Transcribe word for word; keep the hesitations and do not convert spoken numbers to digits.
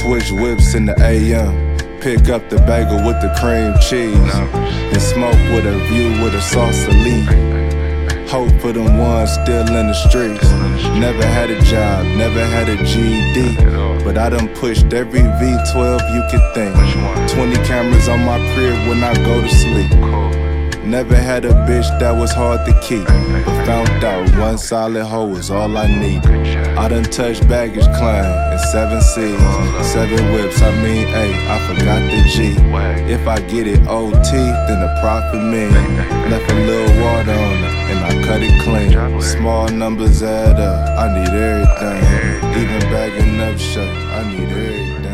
Switch whips in the A M. Pick up the bagel with the cream cheese. And smoke with a view with a sauce elite. Hope for them ones still in the streets. Never had a job, never had a G E D. But I done pushed every V twelve you could think. twenty cameras on my crib when I go to sleep. Never had a bitch that was hard to keep. But found out one solid hoe was all I need. I done touched baggage claim in seven C's. Seven whips, I mean, ayy, I forgot the G. If I get it O T, then the profit mean. Left a little water on it, and I cut it clean. Small numbers add up, I need everything. Even bagging up shit, I need everything.